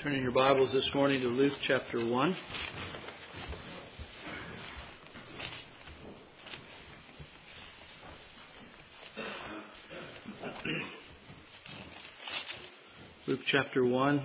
Turn in your Bibles this morning to Luke chapter 1. Luke chapter 1.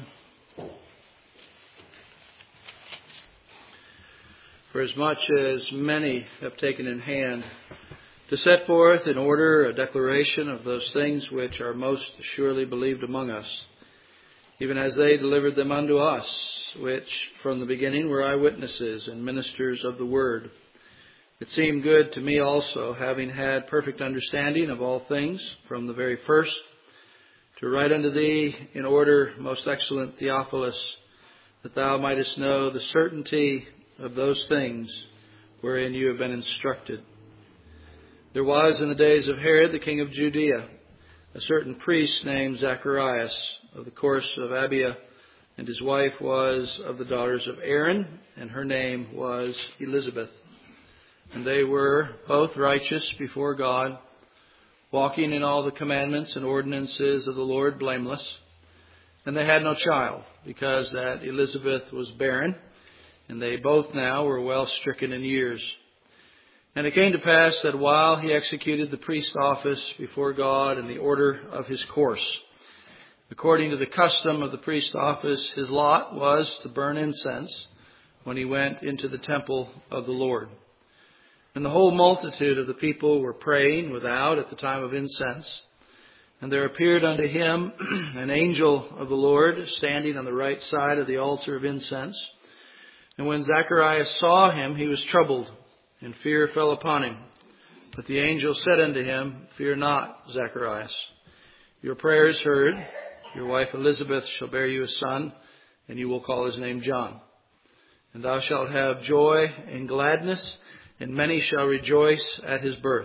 For as much as many have taken in hand to set forth in order a declaration of those things which are most surely believed among us, even as they delivered them unto us, which from the beginning were eyewitnesses and ministers of the word. It seemed good to me also, having had perfect understanding of all things from the very first, to write unto thee in order, most excellent Theophilus, that thou mightest know the certainty of those things wherein you have been instructed. There was in the days of Herod the king of Judea a certain priest named Zacharias, of the course of Abia, and his wife was of the daughters of Aaron, and her name was Elizabeth. And they were both righteous before God, walking in all the commandments and ordinances of the Lord blameless. And they had no child, because that Elizabeth was barren, and they both now were well stricken in years. And it came to pass that while he executed the priest's office before God in the order of his course, according to the custom of the priest's office, his lot was to burn incense when he went into the temple of the Lord. And the whole multitude of the people were praying without at the time of incense. And there appeared unto him an angel of the Lord standing on the right side of the altar of incense. And when Zacharias saw him, he was troubled, and fear fell upon him. But the angel said unto him, Fear not, Zacharias. Your prayer is heard. Your wife Elizabeth shall bear you a son, and you will call his name John. And thou shalt have joy and gladness, and many shall rejoice at his birth.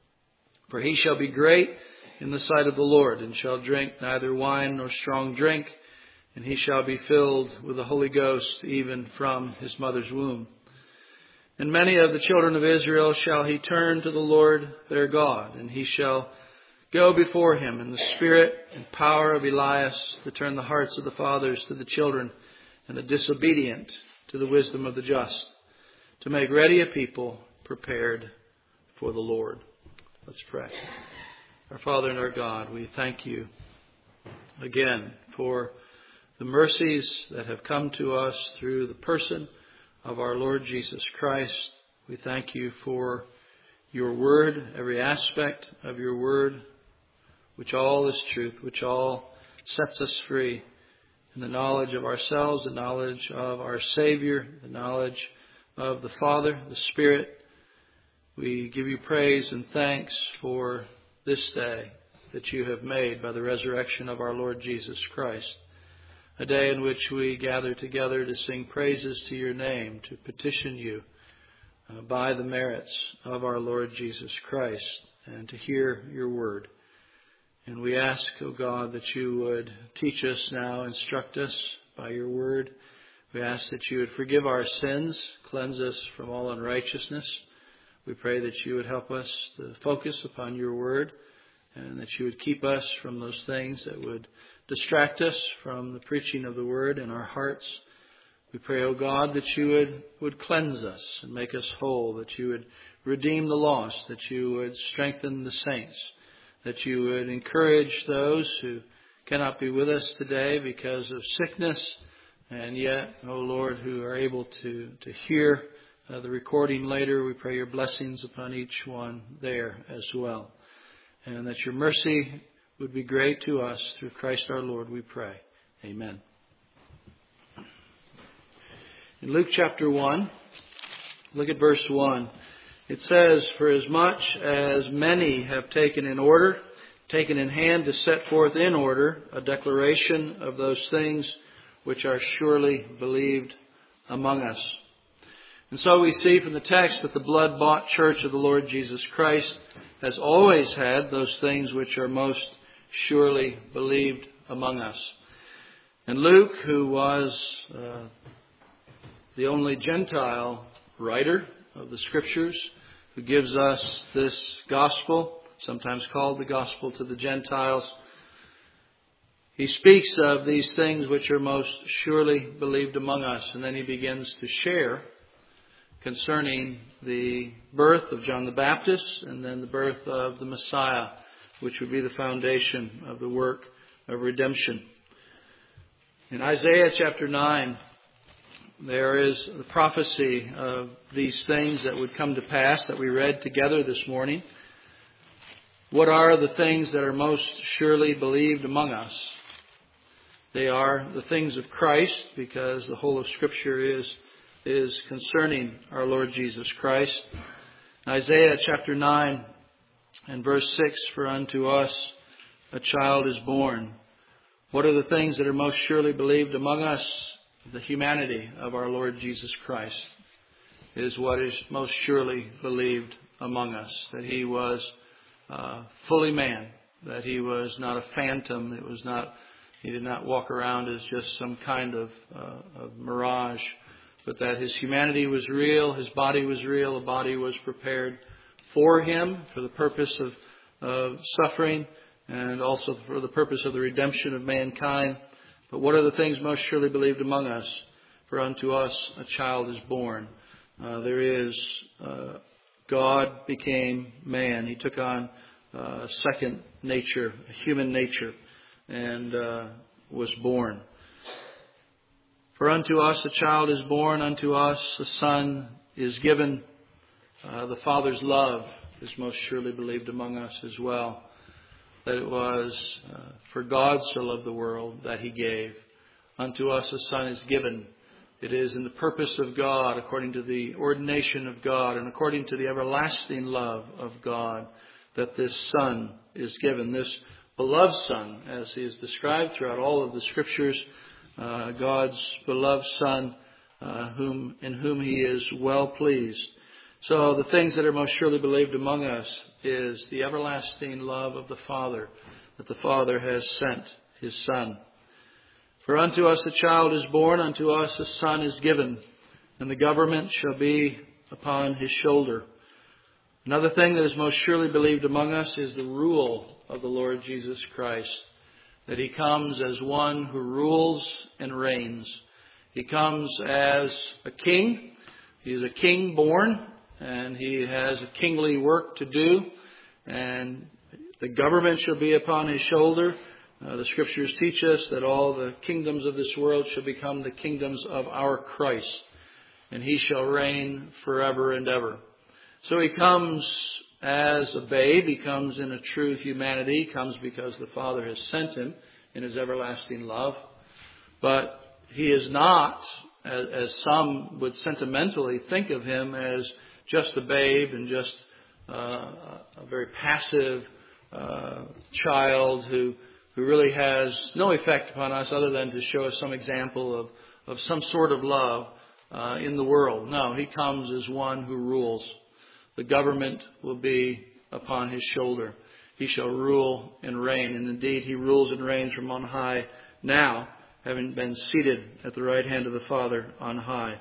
For he shall be great in the sight of the Lord, and shall drink neither wine nor strong drink, and he shall be filled with the Holy Ghost even from his mother's womb. And many of the children of Israel shall he turn to the Lord their God, and he shall go before him in the spirit and power of Elias, to turn the hearts of the fathers to the children, and the disobedient to the wisdom of the just, to make ready a people prepared for the Lord. Let's pray. Our Father and our God, we thank you again for the mercies that have come to us through the person of our Lord Jesus Christ. We thank you for your word, every aspect of your word, which all is truth, which all sets us free in the knowledge of ourselves, the knowledge of our Savior, the knowledge of the Father, the Spirit. We give you praise and thanks for this day that you have made by the resurrection of our Lord Jesus Christ. A day in which we gather together to sing praises to your name, to petition you by the merits of our Lord Jesus Christ, and to hear your word. And we ask, O God, that you would teach us now, instruct us by your word. We ask that you would forgive our sins, cleanse us from all unrighteousness. We pray that you would help us to focus upon your word, and that you would keep us from those things that would distract us from the preaching of the word in our hearts. We pray, O God, that you would cleanse us and make us whole, that you would redeem the lost, that you would strengthen the saints, that you would encourage those who cannot be with us today because of sickness, and yet, O Lord, who are able to hear the recording later. We pray your blessings upon each one there as well, and that your mercy would be great to us. Through Christ our Lord, we pray. Amen. In Luke chapter 1, look at verse 1. It says, For as much as many have taken in hand to set forth in order a declaration of those things which are surely believed among us. And so we see from the text that the blood-bought church of the Lord Jesus Christ has always had those things which are most surely believed among us. And Luke, who was the only Gentile writer of the Scriptures, who gives us this gospel, sometimes called the gospel to the Gentiles, he speaks of these things which are most surely believed among us. And then he begins to share concerning the birth of John the Baptist and then the birth of the Messiah, which would be the foundation of the work of redemption. In Isaiah chapter 9, there is the prophecy of these things that would come to pass that we read together this morning. What are the things that are most surely believed among us? They are the things of Christ, because the whole of Scripture is concerning our Lord Jesus Christ. Isaiah chapter 9 and verse 6, "For unto us a child is born." What are the things that are most surely believed among us? The humanity of our Lord Jesus Christ is what is most surely believed among us. That He was fully man. That He was not a phantom. He did not walk around as just some kind of mirage. But that His humanity was real. His body was real. The body was prepared for Him for the purpose of suffering and also for the purpose of the redemption of mankind. But what are the things most surely believed among us? For unto us a child is born. God became man. He took on a second nature, a human nature, and was born. For unto us a child is born, unto us a son is given. The Father's love is most surely believed among us as well. That it was for God so loved the world that He gave. Unto us a Son is given. It is in the purpose of God, according to the ordination of God, and according to the everlasting love of God, that this Son is given. This beloved Son, as He is described throughout all of the Scriptures, God's beloved Son, in whom He is well pleased. So the things that are most surely believed among us is the everlasting love of the Father, that the Father has sent His Son. For unto us a child is born, unto us a son is given, and the government shall be upon His shoulder. Another thing that is most surely believed among us is the rule of the Lord Jesus Christ, that He comes as one who rules and reigns. He comes as a king. He is a king born. And He has a kingly work to do. And the government shall be upon His shoulder. The Scriptures teach us that all the kingdoms of this world shall become the kingdoms of our Christ. And He shall reign forever and ever. So He comes as a babe. He comes in a true humanity. He comes because the Father has sent Him in His everlasting love. But He is not, as some would sentimentally think of Him, as just a babe and just a very passive child who really has no effect upon us other than to show us some example of some sort of love in the world. No, He comes as one who rules. The government will be upon His shoulder. He shall rule and reign. And indeed, He rules and reigns from on high now, having been seated at the right hand of the Father on high.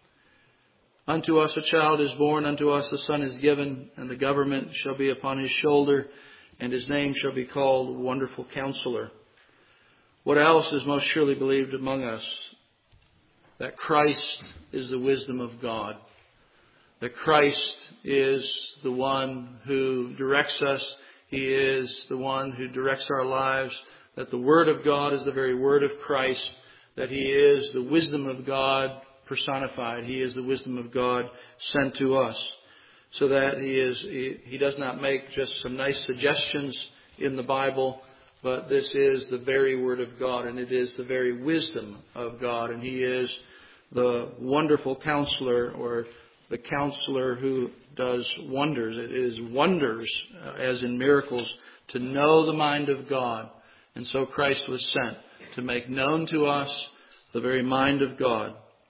Unto us a child is born, unto us a son is given, and the government shall be upon His shoulder, and His name shall be called Wonderful Counselor. What else is most surely believed among us? That Christ is the wisdom of God. That Christ is the one who directs us. He is the one who directs our lives. That the Word of God is the very Word of Christ. That He is the wisdom of God personified. He is the wisdom of God sent to us. So that He does not make just some nice suggestions in the Bible, but this is the very Word of God, and it is the very wisdom of God. And He is the wonderful counselor, or the counselor who does wonders. It is wonders, as in miracles, to know the mind of God. And so Christ was sent to make known to us the very mind of God.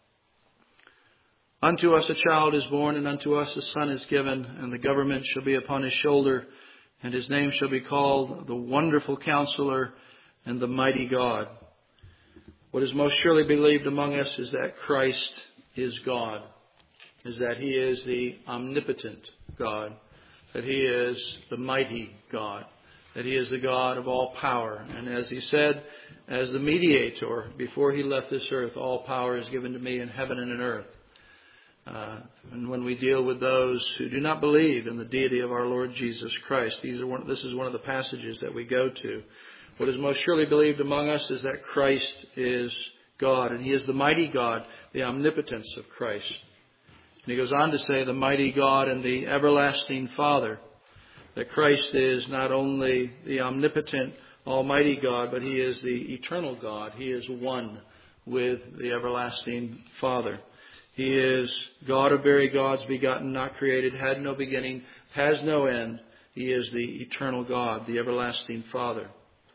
Unto us a child is born, and unto us a son is given, and the government shall be upon His shoulder, and His name shall be called the Wonderful Counselor and the Mighty God. What is most surely believed among us is that Christ is God, is that He is the omnipotent God, that He is the mighty God, that He is the God of all power. And as He said, as the mediator. Before he left this earth, all power is given to me in heaven and in earth. And when we deal with those who do not believe in the deity of our Lord Jesus Christ, this is one of the passages that we go to. What is most surely believed among us is that Christ is God, and he is the mighty God, the omnipotence of Christ. And he goes on to say, the mighty God and the everlasting Father, that Christ is not only the omnipotent, almighty God, but he is the eternal God. He is one with the everlasting Father. He is God of very gods, begotten, not created, had no beginning, has no end. He is the eternal God, the everlasting Father.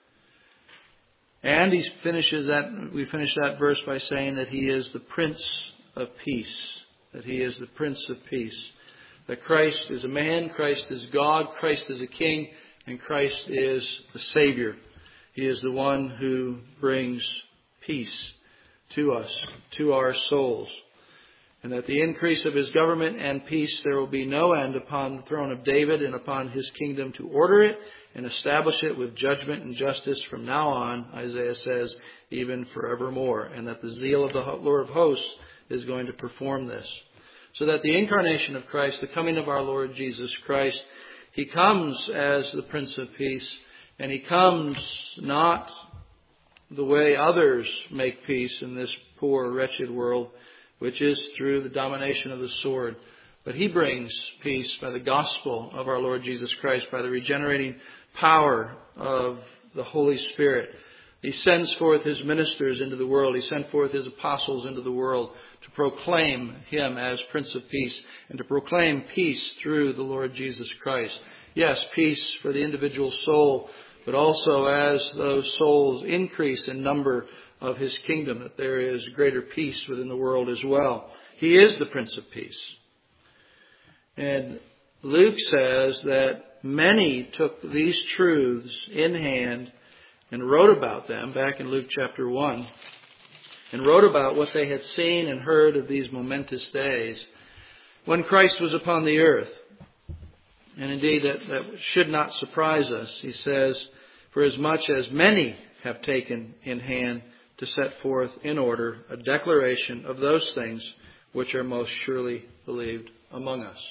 And we finish that verse by saying that he is the Prince of Peace. That he is the Prince of Peace. That Christ is a man, Christ is God, Christ is a King, and Christ is the Savior. He is the one who brings peace to us, to our souls. And that the increase of his government and peace there will be no end upon the throne of David and upon his kingdom, to order it and establish it with judgment and justice from now on, Isaiah says, even forevermore. And that the zeal of the Lord of hosts is going to perform this. So that the incarnation of Christ, the coming of our Lord Jesus Christ, he comes as the Prince of Peace, and he comes not the way others make peace in this poor, wretched world, which is through the domination of the sword. But he brings peace by the gospel of our Lord Jesus Christ, by the regenerating power of the Holy Spirit. He sends forth his ministers into the world. He sent forth his apostles into the world to proclaim him as Prince of Peace and to proclaim peace through the Lord Jesus Christ. Yes, peace for the individual soul, but also as those souls increase in number of his kingdom, that there is greater peace within the world as well. He is the Prince of Peace. And Luke says that many took these truths in hand and wrote about them back in Luke chapter 1, and wrote about what they had seen and heard of these momentous days when Christ was upon the earth. And indeed, that should not surprise us. He says, for as much as many have taken in hand to set forth in order a declaration of those things which are most surely believed among us.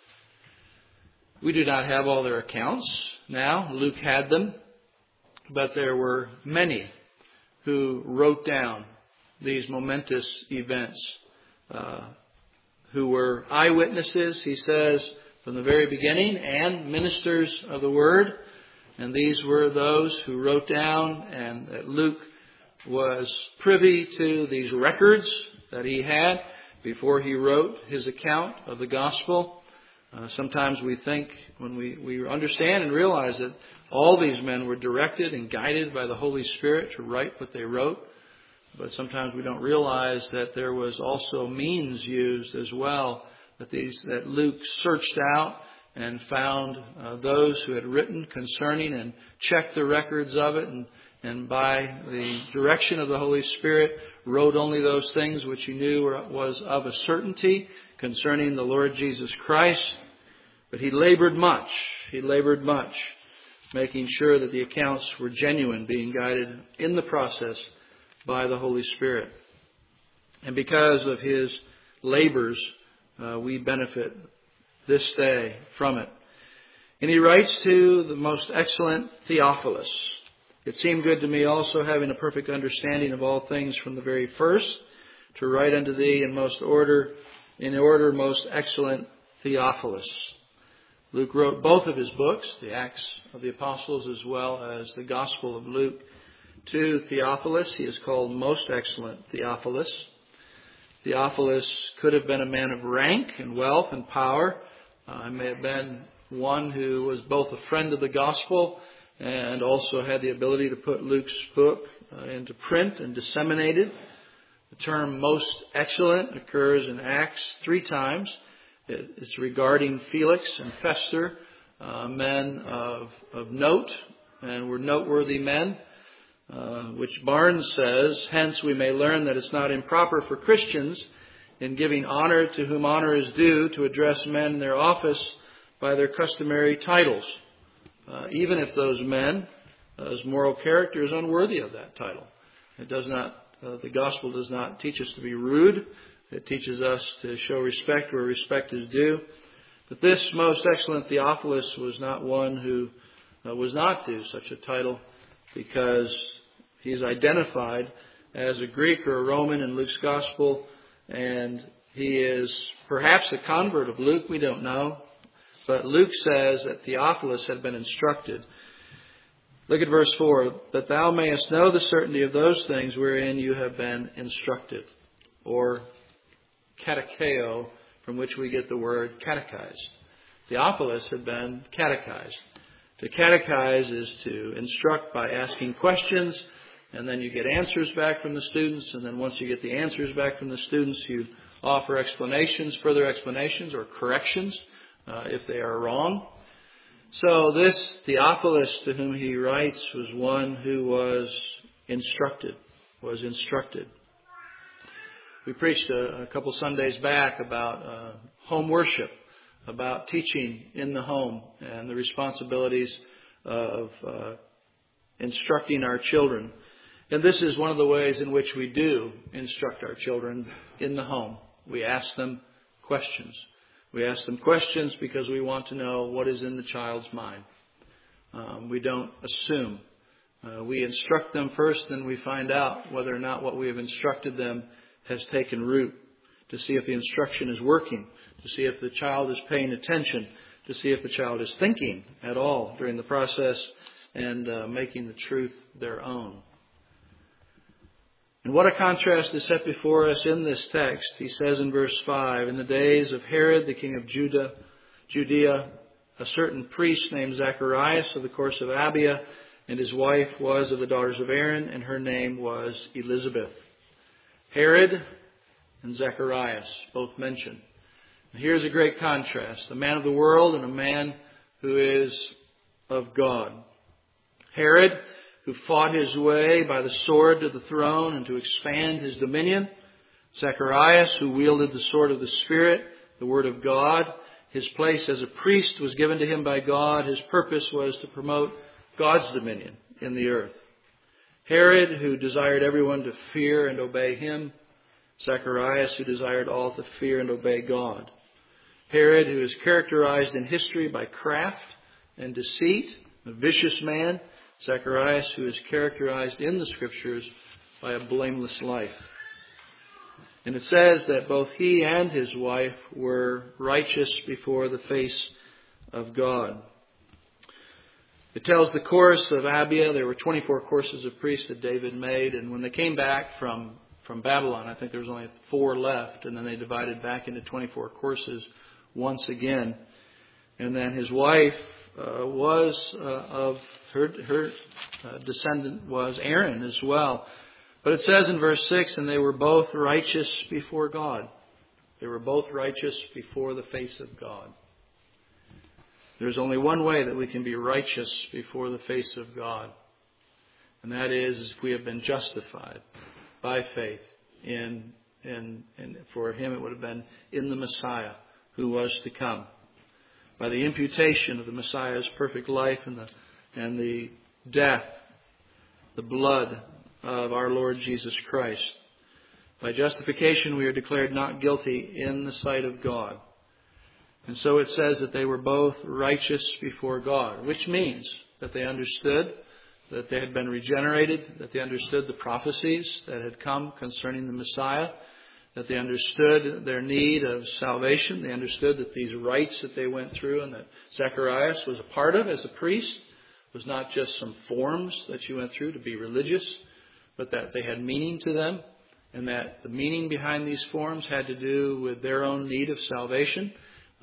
We do not have all their accounts now. Luke had them. But there were many who wrote down these momentous events, who were eyewitnesses, he says, from the very beginning, and ministers of the Word. And these were those who wrote down, and that Luke was privy to these records that he had before he wrote his account of the gospel. Sometimes we think, when we understand and realize that all these men were directed and guided by the Holy Spirit to write what they wrote, but sometimes we don't realize that there was also means used as well, that Luke searched out and found those who had written concerning and checked the records of it, and by the direction of the Holy Spirit wrote only those things which he knew was of a certainty concerning the Lord Jesus Christ. But he labored much, making sure that the accounts were genuine, being guided in the process by the Holy Spirit. And because of his labors, we benefit this day from it. And he writes to the most excellent Theophilus, it seemed good to me also, having a perfect understanding of all things from the very first, to write unto thee in order most excellent Theophilus. Luke wrote both of his books, the Acts of the Apostles as well as the Gospel of Luke, to Theophilus. He is called Most Excellent Theophilus. Theophilus could have been a man of rank and wealth and power. He may have been one who was both a friend of the Gospel and also had the ability to put Luke's book into print and disseminate it. The term Most Excellent occurs in Acts 3 times. It's regarding Felix and Festus, men of note, and were noteworthy men, which Barnes says, hence we may learn that it's not improper for Christians, in giving honor to whom honor is due, to address men in their office by their customary titles, even if those men moral character is unworthy of that title. It does not. The gospel does not teach us to be rude. It teaches us to show respect where respect is due. But this most excellent Theophilus was not one who was not due such a title, because he's identified as a Greek or a Roman in Luke's gospel, and he is perhaps a convert of Luke, we don't know. But Luke says that Theophilus had been instructed. Look at verse 4. That thou mayest know the certainty of those things wherein you have been instructed. Or catecheo, from which we get the word catechized. Theophilus had been catechized. To catechize is to instruct by asking questions, and then you get answers back from the students, and then once you get the answers back from the students, you offer explanations, further explanations or corrections if they are wrong. So this Theophilus to whom he writes was one who was instructed. We preached a couple Sundays back about home worship, about teaching in the home and the responsibilities of instructing our children. And this is one of the ways in which we do instruct our children in the home. We ask them questions. We ask them questions because we want to know what is in the child's mind. We don't assume. We instruct them first, then we find out whether or not what we have instructed them has taken root, to see if the instruction is working, to see if the child is paying attention, to see if the child is thinking at all during the process and making the truth their own. And what a contrast is set before us in this text. He says in verse 5, in the days of Herod, the king of Judea, a certain priest named Zacharias of the course of Abia, and his wife was of the daughters of Aaron, and her name was Elizabeth. Herod and Zacharias, both mentioned. And here's a great contrast. A man of the world and a man who is of God. Herod, who fought his way by the sword to the throne and to expand his dominion. Zacharias, who wielded the sword of the Spirit, the Word of God. His place as a priest was given to him by God. His purpose was to promote God's dominion in the earth. Herod, who desired everyone to fear and obey him. Zacharias, who desired all to fear and obey God. Herod, who is characterized in history by craft and deceit, a vicious man. Zacharias, who is characterized in the Scriptures by a blameless life. And it says that both he and his wife were righteous before the face of God. It tells the course of Abia. There were 24 courses of priests that David made. And when they came back from Babylon, I think there was only 4 left. And then they divided back into 24 courses once again. And then his wife was of her descendant was Aaron as well. But it says in verse 6, and they were both righteous before God. They were both righteous before the face of God. There's only one way that we can be righteous before the face of God. And that is if we have been justified by faith in for him it would have been in the Messiah who was to come. By the imputation of the Messiah's perfect life and the death, the blood of our Lord Jesus Christ. By justification we are declared not guilty in the sight of God. And so it says that they were both righteous before God, which means that they understood that they had been regenerated, that they understood the prophecies that had come concerning the Messiah, that they understood their need of salvation. They understood that these rites that they went through and that Zacharias was a part of as a priest was not just some forms that you went through to be religious, but that they had meaning to them, and that the meaning behind these forms had to do with their own need of salvation,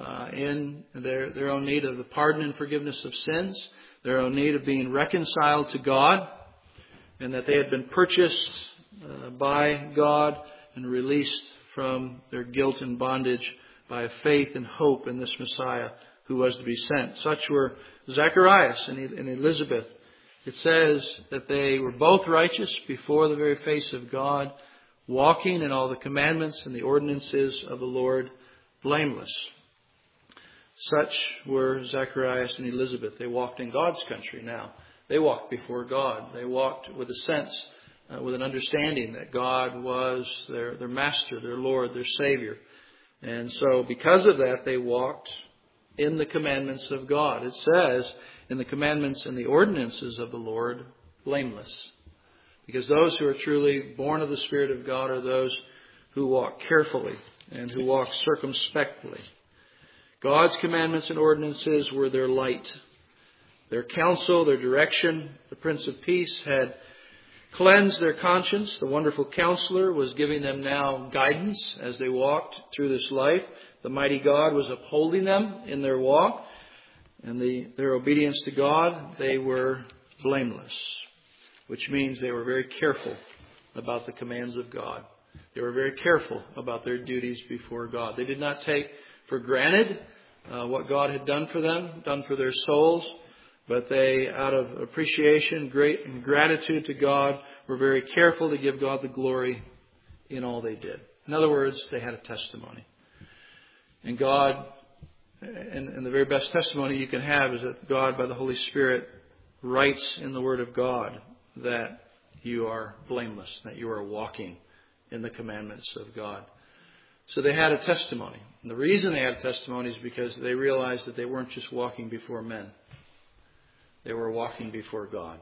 in their own need of the pardon and forgiveness of sins, their own need of being reconciled to God, and that they had been purchased by God and released from their guilt and bondage by a faith and hope in this Messiah who was to be sent. Such were Zacharias and Elizabeth. It says that they were both righteous before the very face of God, walking in all the commandments and the ordinances of the Lord, blameless. Such were Zacharias and Elizabeth. They walked in God's country now. They walked before God. They walked with a sense, with an understanding that God was their master, their Lord, their Savior. And so because of that, they walked in the commandments of God. It says, in the commandments and the ordinances of the Lord, blameless. Because those who are truly born of the Spirit of God are those who walk carefully and who walk circumspectly. God's commandments and ordinances were their light, their counsel, their direction. The Prince of Peace had cleansed their conscience. The wonderful Counselor was giving them now guidance as they walked through this life. The mighty God was upholding them in their walk and their obedience to God. They were blameless, which means they were very careful about the commands of God. They were very careful about their duties before God. They did not take for granted what God had done for them, done for their souls, but they, out of appreciation, great and gratitude to God, were very careful to give God the glory in all they did. In other words, they had a testimony. And God, and the very best testimony you can have is that God, by the Holy Spirit, writes in the Word of God that you are blameless, that you are walking in the commandments of God. So they had a testimony. And the reason they had a testimony is because they realized that they weren't just walking before men. They were walking before God.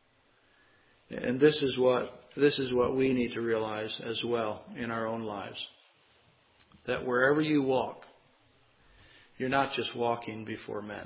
And this is what we need to realize as well in our own lives. That wherever you walk, you're not just walking before men.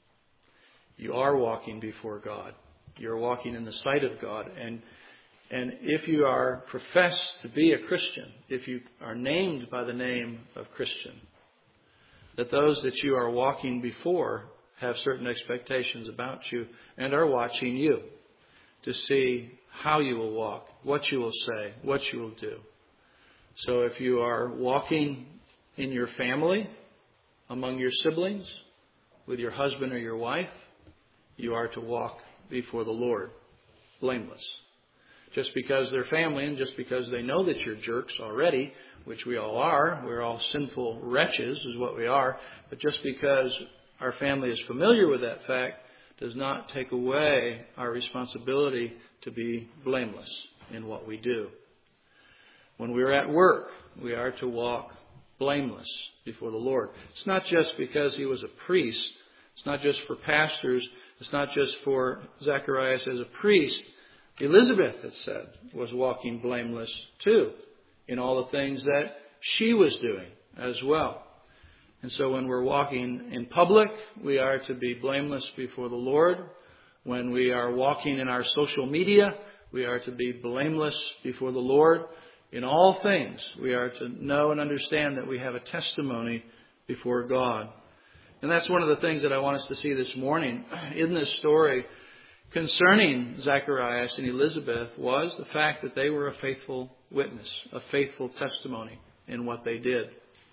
You are walking before God. You're walking in the sight of God. And if you are professed to be a Christian, if you are named by the name of Christian, that those that you are walking before have certain expectations about you and are watching you to see how you will walk, what you will say, what you will do. So if you are walking in your family, among your siblings, with your husband or your wife, you are to walk before the Lord, blameless. Just because they're family and just because they know that you're jerks already, which we all are, we're all sinful wretches is what we are, but just because our family is familiar with that fact does not take away our responsibility to be blameless in what we do. When we're at work, we are to walk blameless before the Lord. It's not just because he was a priest. It's not just for pastors. It's not just for Zacharias as a priest. Elizabeth, it said, was walking blameless too in all the things that she was doing as well. And so when we're walking in public, we are to be blameless before the Lord. When we are walking in our social media, we are to be blameless before the Lord. In all things, we are to know and understand that we have a testimony before God. And that's one of the things that I want us to see this morning in this story concerning Zacharias and Elizabeth was the fact that they were a faithful witness, a faithful testimony in what they did.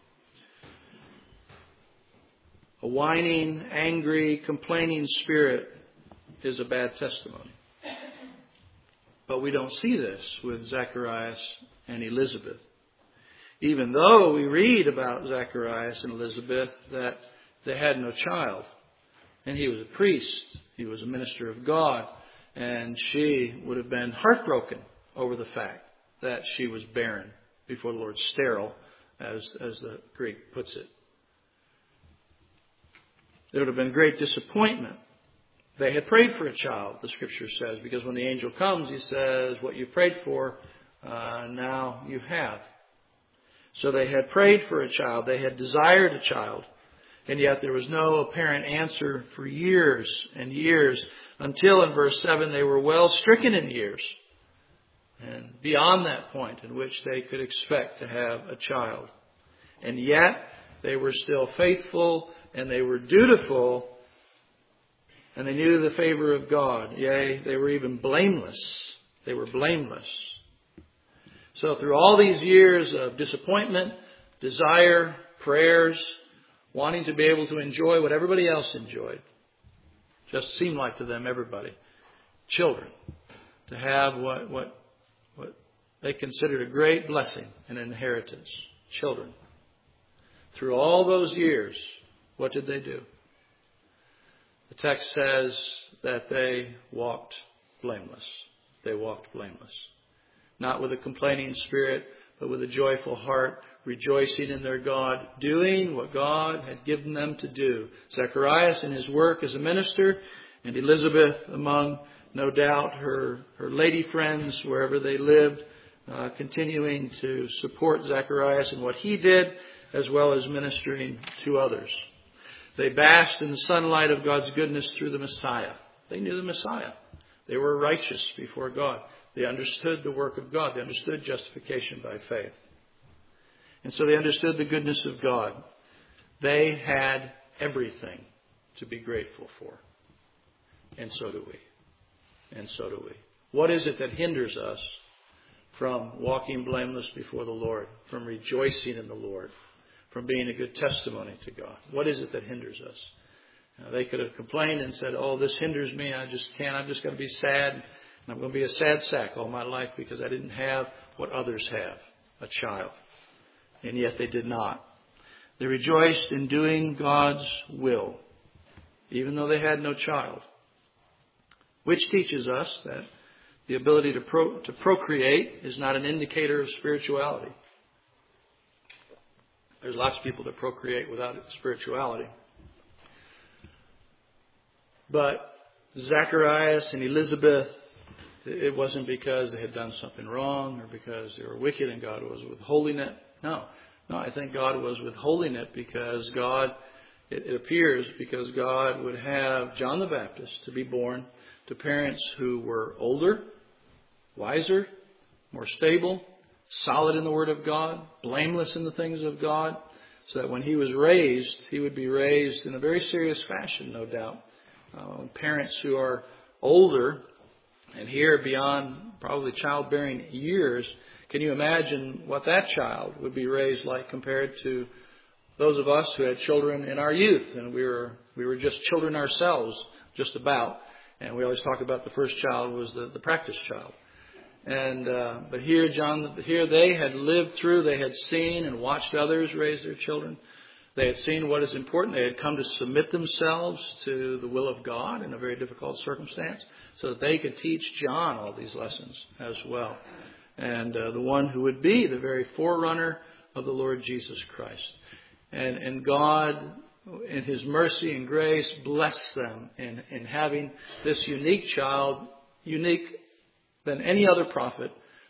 A whining, angry, complaining spirit is a bad testimony. But we don't see this with Zacharias and Elizabeth. Even though we read about Zacharias and Elizabeth that they had no child. And he was a priest. He was a minister of God. And she would have been heartbroken over the fact that she was barren before the Lord, sterile, as the Greek puts it. There would have been great disappointment. They had prayed for a child, the Scripture says, because when the angel comes, he says, what you prayed for, now you have. So they had prayed for a child. They had desired a child. And yet there was no apparent answer for years and years until in verse 7 they were well stricken in years. And beyond that point in which they could expect to have a child. And yet they were still faithful and they were dutiful and they knew the favor of God. Yea, they were even blameless. They were blameless. So through all these years of disappointment, desire, prayers, wanting to be able to enjoy what everybody else enjoyed, just seemed like to them everybody, children, to have what they considered a great blessing, an inheritance, children. Through all those years, what did they do? The text says that they walked blameless. They walked blameless. Not with a complaining spirit, but with a joyful heart, rejoicing in their God, doing what God had given them to do. Zacharias in his work as a minister, and Elizabeth among, no doubt, her lady friends wherever they lived, continuing to support Zacharias in what he did, as well as ministering to others. They basked in the sunlight of God's goodness through the Messiah. They knew the Messiah. They were righteous before God. They understood the work of God. They understood justification by faith. And so they understood the goodness of God. They had everything to be grateful for. And so do we. And so do we. What is it that hinders us from walking blameless before the Lord, from rejoicing in the Lord, from being a good testimony to God? What is it that hinders us? They could have complained and said, oh, this hinders me. I just can't. I'm just going to be sad. And I'm going to be a sad sack all my life because I didn't have what others have, a child. And yet they did not. They rejoiced in doing God's will, even though they had no child. Which teaches us that the ability to procreate is not an indicator of spirituality. There's lots of people that procreate without spirituality. But Zacharias and Elizabeth, it wasn't because they had done something wrong or because they were wicked and God was withholding it. No, I think God was withholding it because it appears because God would have John the Baptist to be born to parents who were older, wiser, more stable, solid in the Word of God, blameless in the things of God, so that when he was raised, he would be raised in a very serious fashion, no doubt. Parents who are older and here beyond probably childbearing years, can you imagine what that child would be raised like compared to those of us who had children in our youth? And we were just children ourselves, just about. And we always talk about the first child was the practice child. And but here they had lived through, they had seen and watched others raise their children. They had seen what is important. They had come to submit themselves to the will of God in a very difficult circumstance so that they could teach John all these lessons as well. And the one who would be the very forerunner of the Lord Jesus Christ. And God, in His mercy and grace, blessed them in having this unique child, unique than any other prophet.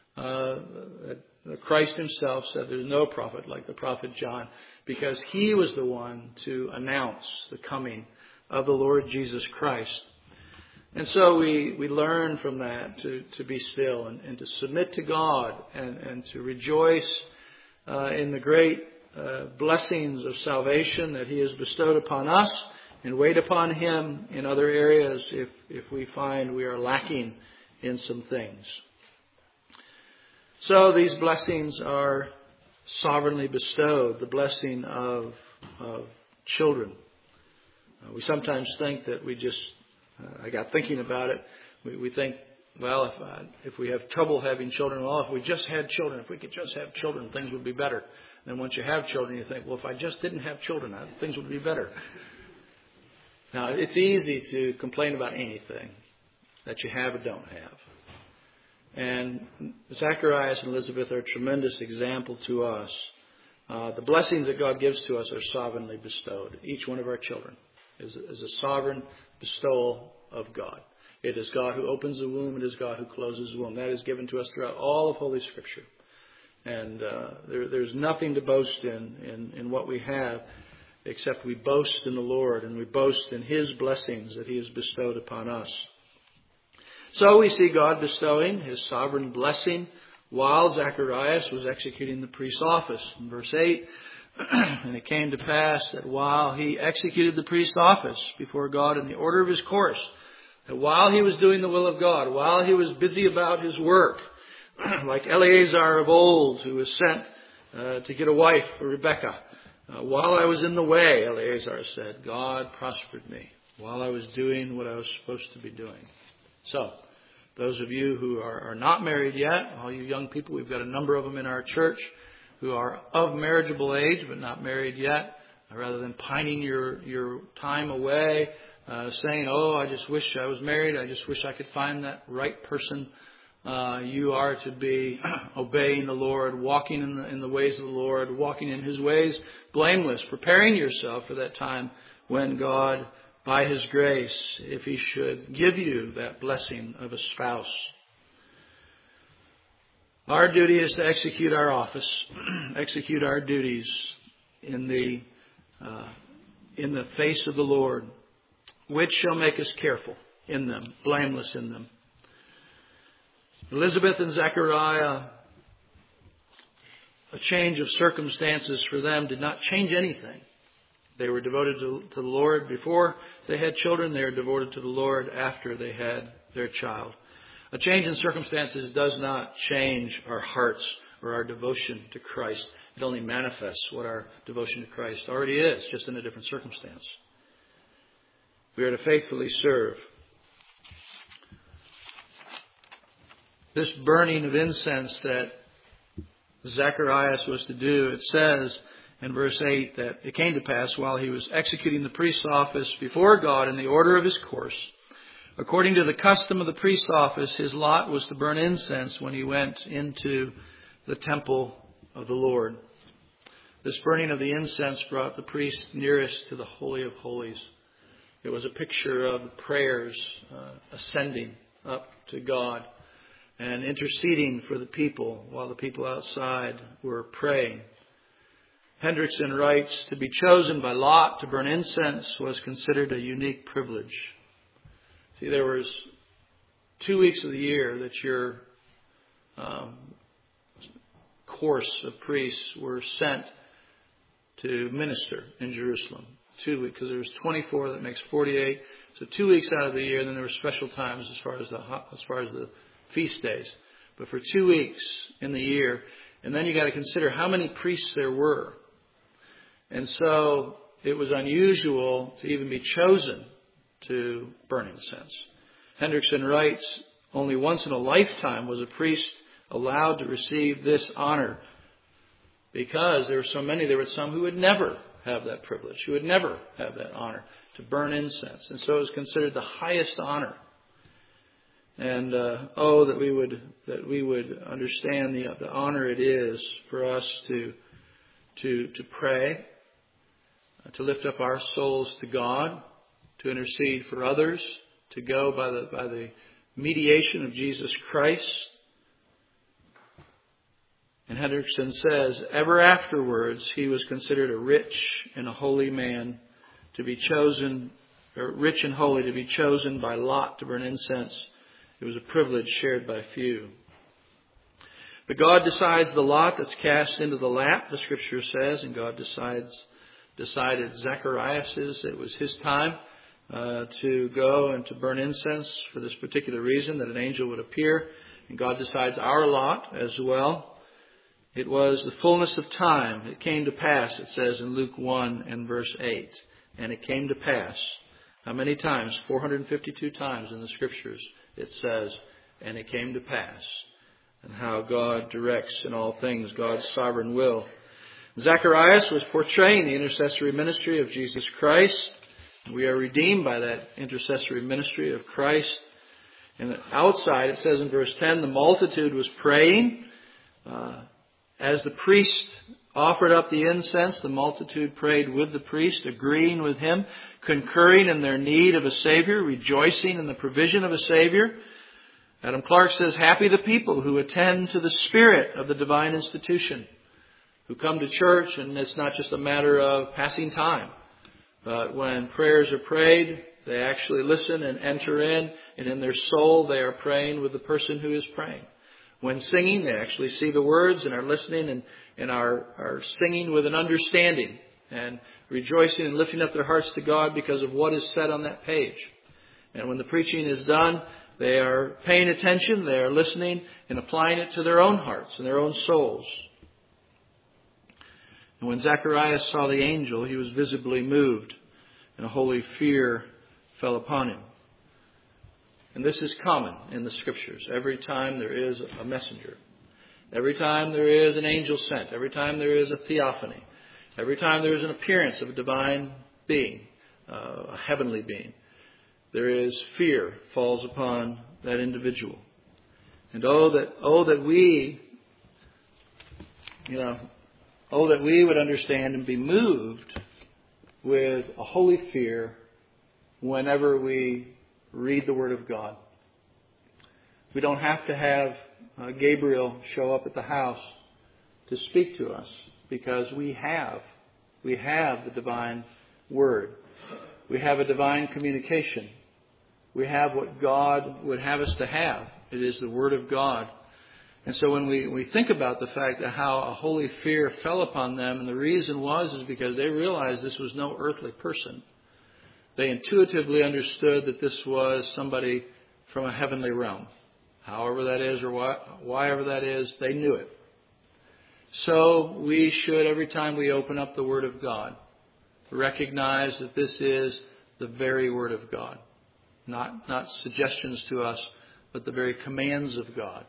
Christ Himself said there's no prophet like the prophet John, because he was the one to announce the coming of the Lord Jesus Christ. And so we learn from that to be still and to submit to God and to rejoice in the great blessings of salvation that He has bestowed upon us, and wait upon Him in other areas if we find we are lacking in some things. So these blessings are sovereignly bestowed, the blessing of children. We sometimes think that I got thinking about it, we think, well, if we have trouble having children, well, if we just had children, if we could just have children, things would be better. And then once you have children, you think, well, if I just didn't have children, things would be better. Now, it's easy to complain about anything that you have or don't have. And Zacharias and Elizabeth are a tremendous example to us. The blessings that God gives to us are sovereignly bestowed. Each one of our children is a sovereign bestowal of God. It is God who opens the womb. It is God who closes the womb. That is given to us throughout all of Holy Scripture. And there's nothing to boast in what we have, except we boast in the Lord and we boast in His blessings that He has bestowed upon us. So we see God bestowing His sovereign blessing while Zacharias was executing the priest's office. In verse 8, and it came to pass that while he executed the priest's office before God in the order of his course, that while he was doing the will of God, while he was busy about his work, like Eleazar of old, who was sent to get a wife for Rebekah, while I was in the way, Eleazar said, God prospered me while I was doing what I was supposed to be doing. So, those of you who are not married yet, all you young people, we've got a number of them in our church who are of marriageable age but not married yet. Rather than pining your time away saying, "Oh, I just wish I was married. I just wish I could find that right person." You are to be obeying the Lord, walking in the ways of the Lord, walking in His ways, blameless, preparing yourself for that time when God, by His grace, if He should give you that blessing of a spouse. Our duty is to execute our office, execute our duties in the face of the Lord, which shall make us careful in them, blameless in them. Elizabeth and Zechariah, a change of circumstances for them did not change anything. They were devoted to the Lord before they had children. They are devoted to the Lord after they had their child. A change in circumstances does not change our hearts or our devotion to Christ. It only manifests what our devotion to Christ already is, just in a different circumstance. We are to faithfully serve. This burning of incense that Zacharias was to do, it says in verse 8 that it came to pass while he was executing the priest's office before God in the order of his course. According to the custom of the priest's office, his lot was to burn incense when he went into the temple of the Lord. This burning of the incense brought the priest nearest to the Holy of Holies. It was a picture of prayers ascending up to God and interceding for the people while the people outside were praying. Hendrickson writes, to be chosen by lot to burn incense was considered a unique privilege. See, there was 2 weeks of the year that your course of priests were sent to minister in Jerusalem. 2 weeks, because there was 24, that makes 48. So 2 weeks out of the year, then there were special times as far as the feast days. But for 2 weeks in the year, and then you got to consider how many priests there were. And so it was unusual to even be chosen to burn incense. Hendrickson writes, only once in a lifetime was a priest allowed to receive this honor, because there were so many. There were some who would never have that privilege, who would never have that honor to burn incense. And so it was considered the highest honor. And that we would understand the honor it is for us to pray, to lift up our souls to God, to intercede for others, to go by the mediation of Jesus Christ. And Hendrickson says, ever afterwards he was considered a rich and a holy man to be chosen, or rich and holy to be chosen by lot to burn incense. It was a privilege shared by few. But God decides the lot that's cast into the lap, the Scripture says, and God decided Zacharias's. It was his time to go and to burn incense for this particular reason, that an angel would appear. And God decides our lot as well. It was the fullness of time. It came to pass, it says in Luke 1 and verse 8. And it came to pass. How many times? 452 times in the Scriptures it says, and it came to pass. And how God directs in all things God's sovereign will. Zacharias was portraying the intercessory ministry of Jesus Christ. We are redeemed by that intercessory ministry of Christ. And outside, it says in verse 10, the multitude was praying. As the priest offered up the incense, the multitude prayed with the priest, agreeing with him, concurring in their need of a Savior, rejoicing in the provision of a Savior. Adam Clark says, happy the people who attend to the spirit of the divine institution, who come to church, and it's not just a matter of passing time. But when prayers are prayed, they actually listen and enter in, and in their soul they are praying with the person who is praying. When singing, they actually see the words and are listening and are singing with an understanding and rejoicing and lifting up their hearts to God because of what is said on that page. And when the preaching is done, they are paying attention, they are listening and applying it to their own hearts and their own souls. And when Zacharias saw the angel, he was visibly moved, and a holy fear fell upon him. And this is common in the Scriptures. Every time there is a messenger, every time there is an angel sent, every time there is a theophany, every time there is an appearance of a divine being, a heavenly being, there is fear falls upon that individual. And that we would understand and be moved with a holy fear whenever we read the Word of God. We don't have to have Gabriel show up at the house to speak to us, because we have the divine Word. We have a divine communication. We have what God would have us to have. It is the Word of God. And so when we think about the fact that how a holy fear fell upon them, and the reason is because they realized this was no earthly person. They intuitively understood that this was somebody from a heavenly realm. However that is, or whyever that is, they knew it. So we should, every time we open up the Word of God, recognize that this is the very Word of God. Not suggestions to us, but the very commands of God.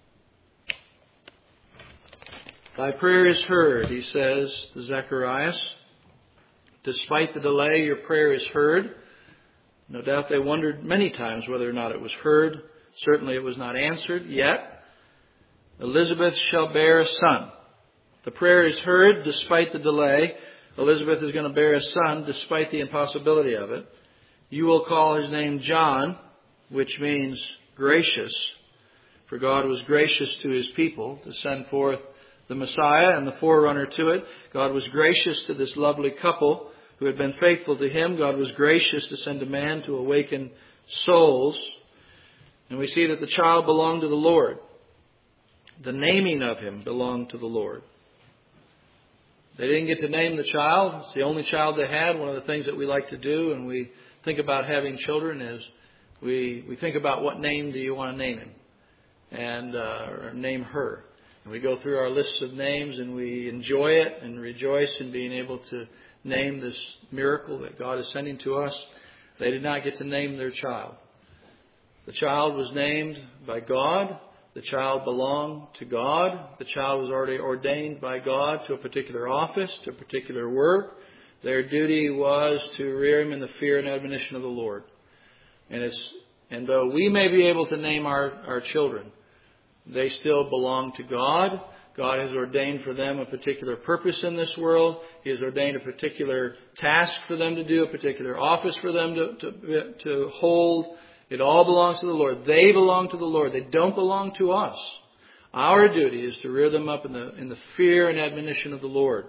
Thy prayer is heard, he says to Zacharias. Despite the delay, your prayer is heard. No doubt they wondered many times whether or not it was heard. Certainly it was not answered yet. Elizabeth shall bear a son. The prayer is heard despite the delay. Elizabeth is going to bear a son despite the impossibility of it. You will call his name John, which means gracious. For God was gracious to his people to send forth the Messiah and the forerunner to it. God was gracious to this lovely couple who had been faithful to him. God was gracious to send a man to awaken souls. And we see that the child belonged to the Lord. The naming of him belonged to the Lord. They didn't get to name the child. It's the only child they had. One of the things that we like to do when we think about having children is we think about what name do you want to name him, and or name her. And we go through our lists of names and we enjoy it and rejoice in being able to name this miracle that God is sending to us. They did not get to name their child. The child was named by God. The child belonged to God. The child was already ordained by God to a particular office, to a particular work. Their duty was to rear him in the fear and admonition of the Lord. And though we may be able to name our children, they still belong to God. God has ordained for them a particular purpose in this world. He has ordained a particular task for them to do, a particular office for them to hold. It all belongs to the Lord. They belong to the Lord. They don't belong to us. Our duty is to rear them up in the fear and admonition of the Lord.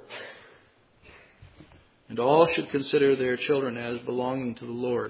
And all should consider their children as belonging to the Lord.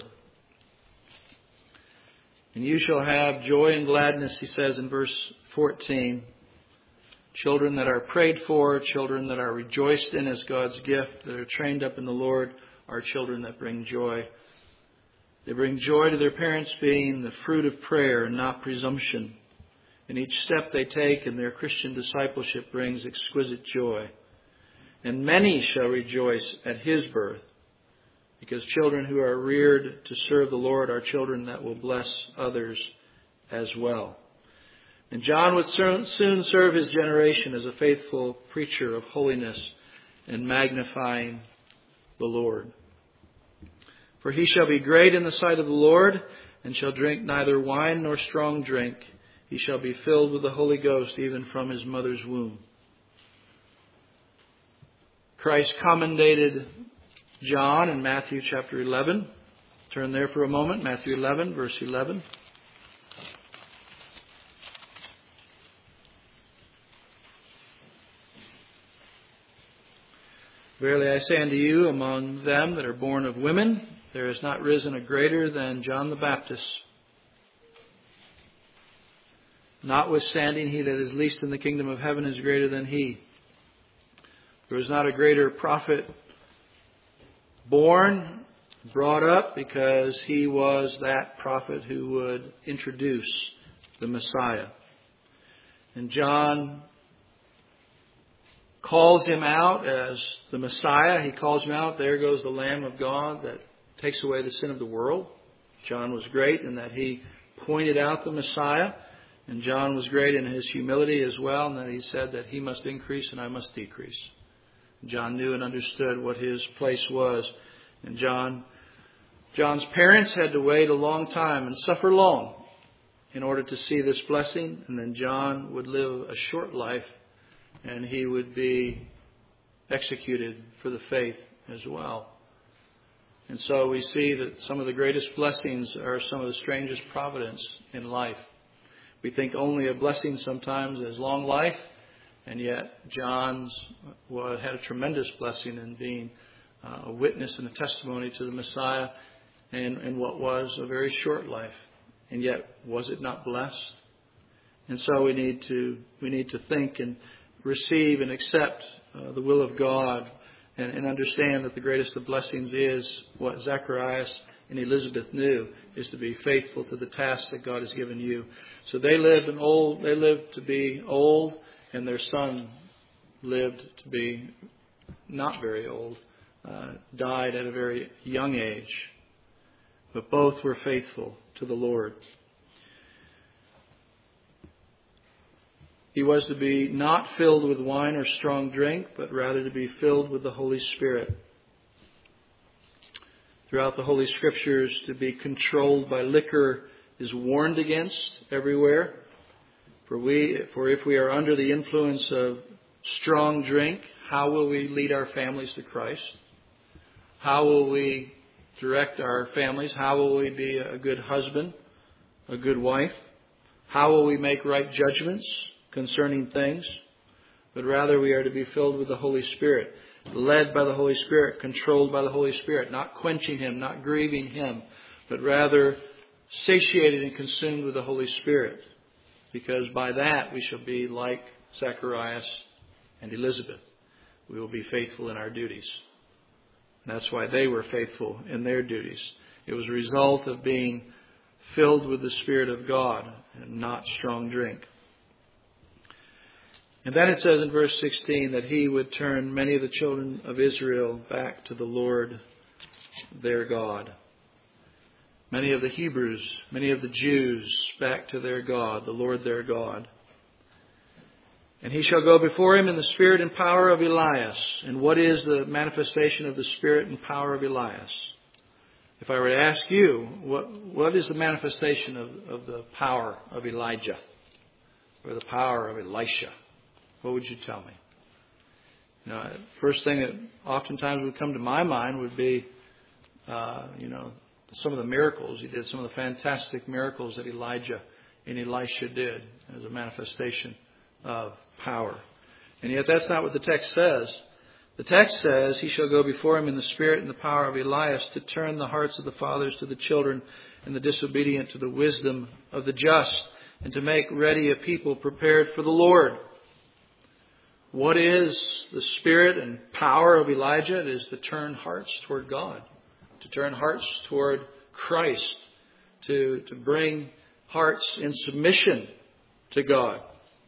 And you shall have joy and gladness, he says in verse 14. Children that are prayed for, children that are rejoiced in as God's gift, that are trained up in the Lord, are children that bring joy. They bring joy to their parents, being the fruit of prayer and not presumption. And each step they take in their Christian discipleship brings exquisite joy. And many shall rejoice at his birth, because children who are reared to serve the Lord are children that will bless others as well. And John would soon serve his generation as a faithful preacher of holiness and magnifying the Lord. For he shall be great in the sight of the Lord, and shall drink neither wine nor strong drink. He shall be filled with the Holy Ghost even from his mother's womb. Christ commendated John in Matthew chapter 11. Turn there for a moment. Matthew 11, verse 11. Verily I say unto you, among them that are born of women, there has not risen a greater than John the Baptist. Notwithstanding, he that is least in the kingdom of heaven is greater than he. There was not a greater prophet born, brought up, because he was that prophet who would introduce the Messiah. And John calls him out as the Messiah. He calls him out, there goes the Lamb of God that takes away the sin of the world. John was great in that he pointed out the Messiah. And John was great in his humility as well, and that he said that he must increase and I must decrease. John knew and understood what his place was. And John John's parents had to wait a long time and suffer long in order to see this blessing. And then John would live a short life and he would be executed for the faith as well. And so we see that some of the greatest blessings are some of the strangest providence in life. We think only of blessings sometimes as long life, and yet John's had a tremendous blessing in being a witness and a testimony to the Messiah in what was a very short life. And yet, was it not blessed? And so we need to think and receive and accept the will of God and understand that the greatest of blessings is what Zacharias and Elizabeth knew, is to be faithful to the task that God has given you. So they lived to be old, and their son lived to be not very old, died at a very young age. But both were faithful to the Lord. He was to be not filled with wine or strong drink, but rather to be filled with the Holy Spirit. Throughout the Holy Scriptures, to be controlled by liquor is warned against everywhere. For if we are under the influence of strong drink, how will we lead our families to Christ? How will we direct our families? How will we be a good husband, a good wife? How will we make right judgments concerning things? But rather we are to be filled with the Holy Spirit, led by the Holy Spirit, controlled by the Holy Spirit, not quenching Him, not grieving Him, but rather satiated and consumed with the Holy Spirit. Because by that we shall be like Zacharias and Elizabeth. We will be faithful in our duties. And that's why they were faithful in their duties. It was a result of being filled with the Spirit of God and not strong drink. And then it says in verse 16 that He would turn many of the children of Israel back to the Lord their God. Many of the Hebrews, many of the Jews back to their God, the Lord their God. And He shall go before Him in the spirit and power of Elias. And what is the manifestation of the spirit and power of Elias? If I were to ask you, what is the manifestation of the power of Elijah? Or the power of Elisha? What would you tell me? First thing that oftentimes would come to my mind would be, some of the miracles he did, some of the fantastic miracles that Elijah and Elisha did as a manifestation of power. And yet that's not what the text says. The text says, He shall go before Him in the spirit and the power of Elias to turn the hearts of the fathers to the children and the disobedient to the wisdom of the just, and to make ready a people prepared for the Lord. What is the spirit and power of Elijah? It is to turn hearts toward God, to turn hearts toward Christ, to bring hearts in submission to God.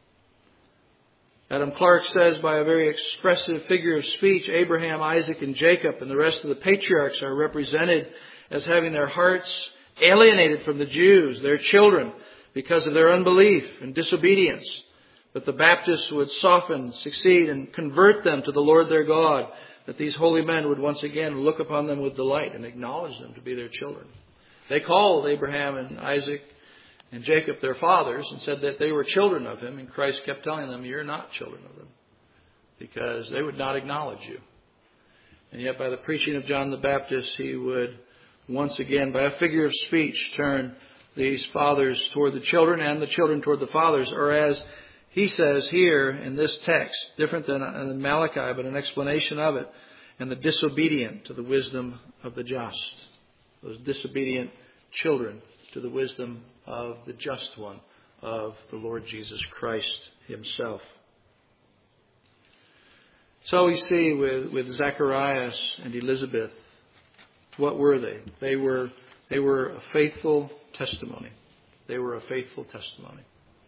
Adam Clarke says, by a very expressive figure of speech, Abraham, Isaac, and Jacob and the rest of the patriarchs are represented as having their hearts alienated from the Jews, their children, because of their unbelief and disobedience. But the Baptists would soften, succeed, and convert them to the Lord their God, that these holy men would once again look upon them with delight and acknowledge them to be their children. They called Abraham and Isaac and Jacob their fathers and said that they were children of Him, and Christ kept telling them, you're not children of them, because they would not acknowledge you. And yet by the preaching of John the Baptist, he would once again, by a figure of speech, turn these fathers toward the children and the children toward the fathers, or as he says here in this text, different than in Malachi, but an explanation of it, and the disobedient to the wisdom of the just. Those disobedient children to the wisdom of the just one, of the Lord Jesus Christ Himself. So we see with Zacharias and Elizabeth, what were they? They were a faithful testimony. They were a faithful testimony.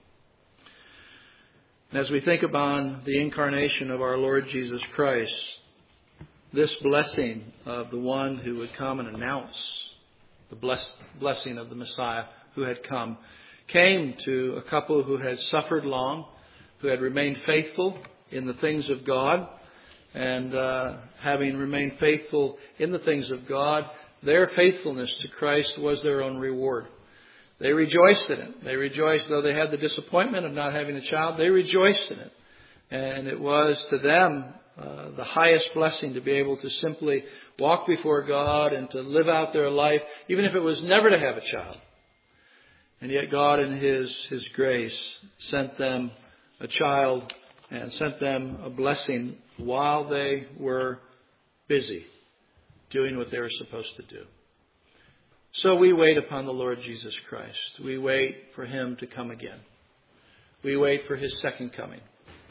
And as we think upon the incarnation of our Lord Jesus Christ, this blessing of the one who would come and announce the blessing of the Messiah who had come, came to a couple who had suffered long, who had remained faithful in the things of God, and having remained faithful in the things of God, Their faithfulness to Christ was their own reward. They rejoiced in it. They rejoiced, though they had the disappointment of not having a child, they rejoiced in it. And it was to them the highest blessing to be able to simply walk before God and to live out their life, even if it was never to have a child. And yet God in His grace sent them a child and sent them a blessing while they were busy doing what they were supposed to do. So we wait upon the Lord Jesus Christ. We wait for Him to come again. We wait for His second coming.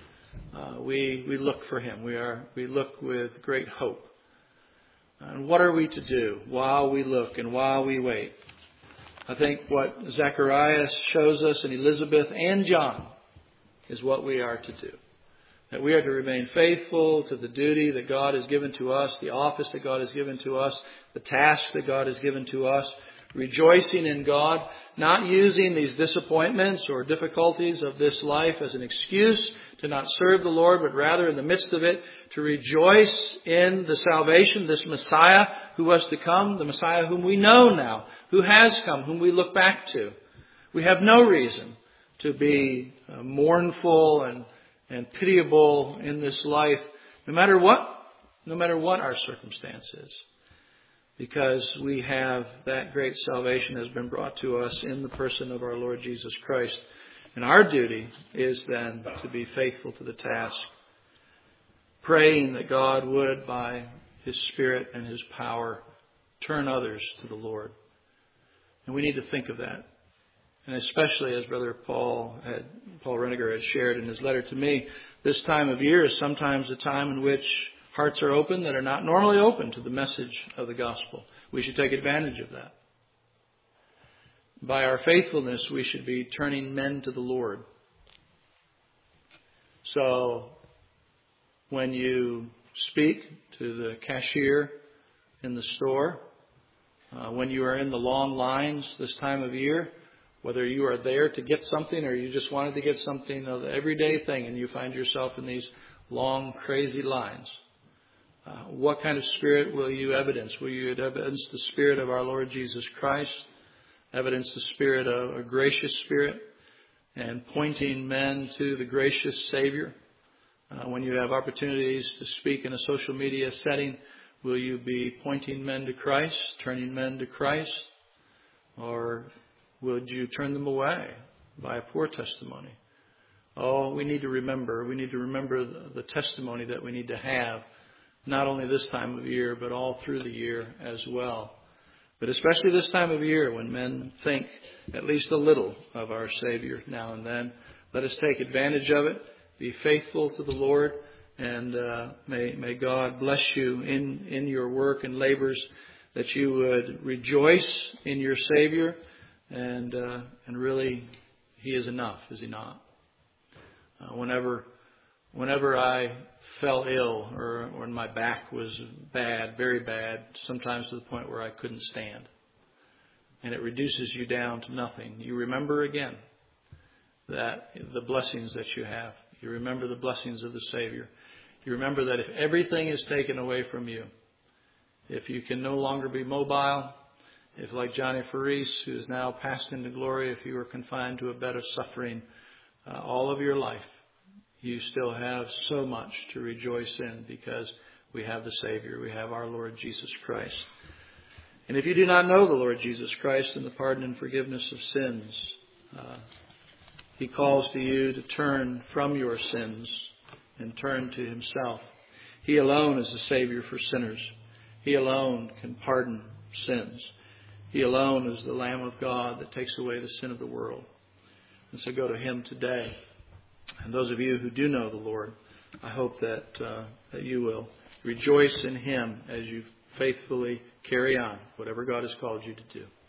We look for Him. We look with great hope. And what are we to do while we look and while we wait? I think what Zacharias shows us and Elizabeth and John is what we are to do. That we are to remain faithful to the duty that God has given to us, the office that God has given to us, the task that God has given to us, rejoicing in God, not using these disappointments or difficulties of this life as an excuse to not serve the Lord, but rather in the midst of it to rejoice in the salvation, this Messiah who was to come, the Messiah whom we know now, who has come, whom we look back to. We have no reason to be mournful and pitiable in this life, no matter what our circumstances, because we have that great salvation has been brought to us in the person of our Lord Jesus Christ. And our duty is then to be faithful to the task, praying that God would, by His Spirit and His power, turn others to the Lord. And we need to think of that. And especially as Brother Paul Reniger had shared in his letter to me, this time of year is sometimes a time in which hearts are open that are not normally open to the message of the gospel. We should take advantage of that. By our faithfulness, we should be turning men to the Lord. So, when you speak to the cashier in the store, when you are in the long lines this time of year, whether you are there to get something or you just wanted to get something, the everyday thing, and you find yourself in these long, crazy lines, what kind of spirit will you evidence? Will you evidence the Spirit of our Lord Jesus Christ? Evidence the spirit of a gracious spirit and pointing men to the gracious Savior? When you have opportunities to speak in a social media setting, will you be pointing men to Christ, turning men to Christ? Or would you turn them away by a poor testimony? Oh, we need to remember. We need to remember the testimony that we need to have, not only this time of year, but all through the year as well. But especially this time of year when men think at least a little of our Savior now and then. Let us take advantage of it. Be faithful to the Lord. And may God bless you in your work and labors, that you would rejoice in your Savior. And really, He is enough, is He not? Whenever I fell ill or when my back was bad, very bad, sometimes to the point where I couldn't stand, and it reduces you down to nothing, you remember again that the blessings that you have. You remember the blessings of the Savior. You remember that if everything is taken away from you, if you can no longer be mobile, if like Johnny Faris, who is now passed into glory, if you were confined to a bed of suffering all of your life, you still have so much to rejoice in because we have the Savior. We have our Lord Jesus Christ. And if you do not know the Lord Jesus Christ and the pardon and forgiveness of sins, He calls to you to turn from your sins and turn to Himself. He alone is the Savior for sinners. He alone can pardon sins. He alone is the Lamb of God that takes away the sin of the world. And so go to Him today. And those of you who do know the Lord, I hope that you will rejoice in Him as you faithfully carry on whatever God has called you to do.